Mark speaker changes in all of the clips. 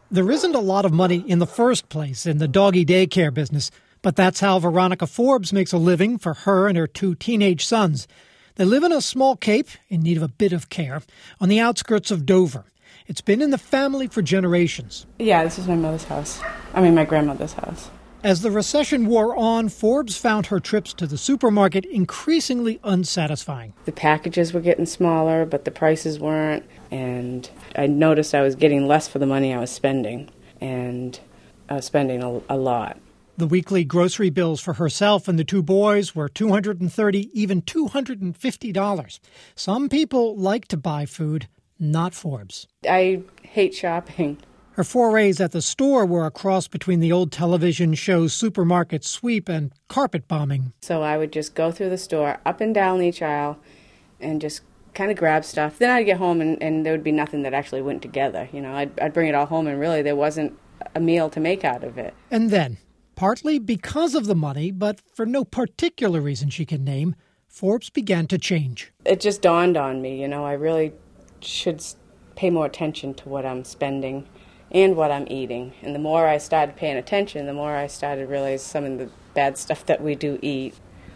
Speaker 1: There isn't a lot of money in the first place in the doggy daycare business, but that's how Veronica Forbes makes a living for her and her two teenage sons. They live in a small cape in need of a bit of care on the outskirts of Dover. It's been in the family for generations.
Speaker 2: Yeah, this is my mother's house. My grandmother's house.
Speaker 1: As the recession wore on, Forbes found her trips to the supermarket increasingly unsatisfying.
Speaker 2: The packages were getting smaller, but the prices weren't. And I noticed I was getting less for the money I was spending. And I was spending a lot.
Speaker 1: The weekly grocery bills for herself and the two boys were $230, even $250. Some people like to buy food, not Forbes.
Speaker 2: I hate shopping.
Speaker 1: Her forays at the store were a cross between the old television show Supermarket Sweep and carpet bombing.
Speaker 2: So I would just go through the store, up and down each aisle, and just kind of grab stuff. Then I'd get home and there would be nothing that actually went together. I'd bring it all home and really there wasn't a meal to make out of it.
Speaker 1: And then, partly because of the money, but for no particular reason she can name, Forbes began to change.
Speaker 2: It just dawned on me, I really should pay more attention to what I'm spending and what I'm eating. And the more I started paying attention, the more I started to realize some of the bad stuff that we do eat.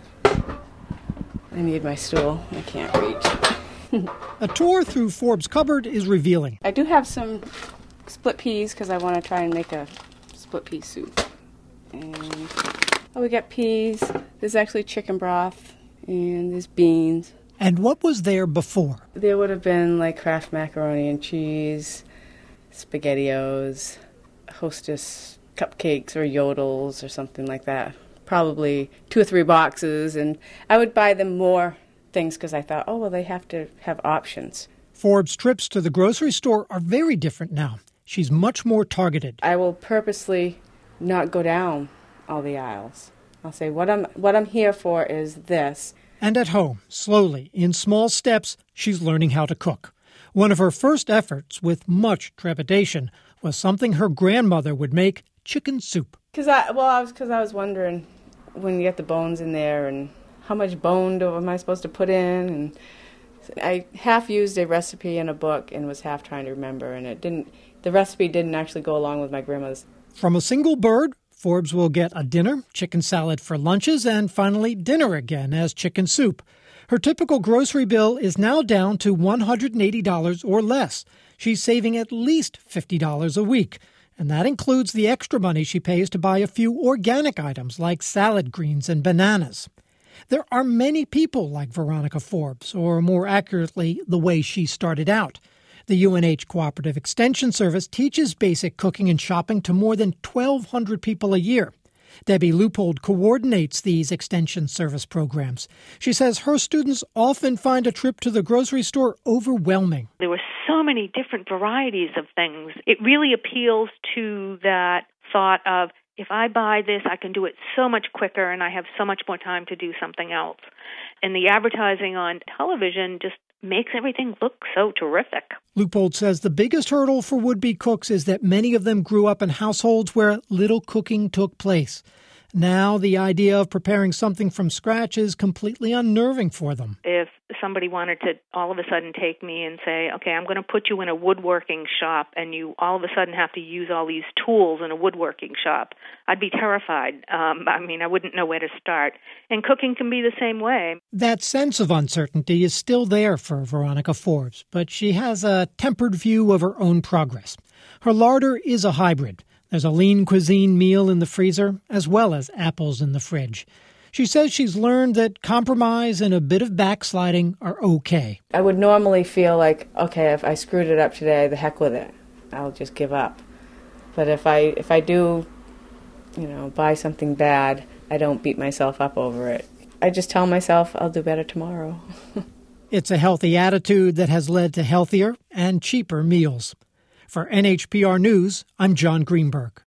Speaker 2: I need my stool. I can't reach.
Speaker 1: A tour through Forbes' cupboard is revealing.
Speaker 2: I do have some split peas because I want to try and make a split pea soup. And we got peas. There's actually chicken broth, and there's beans.
Speaker 1: And what was there before?
Speaker 2: There would have been like Kraft macaroni and cheese, SpaghettiOs, Hostess cupcakes or Yodels or something like that. Probably 2 or 3 boxes, and I would buy them more things because I thought, they have to have options.
Speaker 1: Forbes' trips to the grocery store are very different now. She's much more targeted.
Speaker 2: I will purposely not go down all the aisles. I'll say, what I'm here for is this.
Speaker 1: And at home, slowly, in small steps, she's learning how to cook. One of her first efforts, with much trepidation, was something her grandmother would make, chicken soup.
Speaker 2: Because I was wondering, when you get the bones in there, and how much bone am I supposed to put in? And I half used a recipe in a book and was half trying to remember, and the recipe didn't actually go along with my grandmother's.
Speaker 1: From a single bird, Forbes will get a dinner, chicken salad for lunches, and finally dinner again as chicken soup. Her typical grocery bill is now down to $180 or less. She's saving at least $50 a week, and that includes the extra money she pays to buy a few organic items like salad greens and bananas. There are many people like Veronica Forbes, or more accurately, the way she started out. The UNH Cooperative Extension Service teaches basic cooking and shopping to more than 1,200 people a year. Debbie Leupold coordinates these Extension Service programs. She says her students often find a trip to the grocery store overwhelming.
Speaker 3: There were so many different varieties of things. It really appeals to that thought of, if I buy this, I can do it so much quicker and I have so much more time to do something else. And the advertising on television just makes everything look so terrific.
Speaker 1: Leupold says the biggest hurdle for would-be cooks is that many of them grew up in households where little cooking took place. Now the idea of preparing something from scratch is completely unnerving for them.
Speaker 3: If somebody wanted to all of a sudden take me and say, okay, I'm going to put you in a woodworking shop, and you all of a sudden have to use all these tools in a woodworking shop, I'd be terrified. I wouldn't know where to start. And cooking can be the same way.
Speaker 1: That sense of uncertainty is still there for Veronica Forbes, but she has a tempered view of her own progress. Her larder is a hybrid. There's a lean cuisine meal in the freezer, as well as apples in the fridge. She says she's learned that compromise and a bit of backsliding are okay.
Speaker 2: I would normally feel like, okay, if I screwed it up today, the heck with it. I'll just give up. But if I do, buy something bad, I don't beat myself up over it. I just tell myself I'll do better tomorrow.
Speaker 1: It's a healthy attitude that has led to healthier and cheaper meals. For NHPR News, I'm John Greenberg.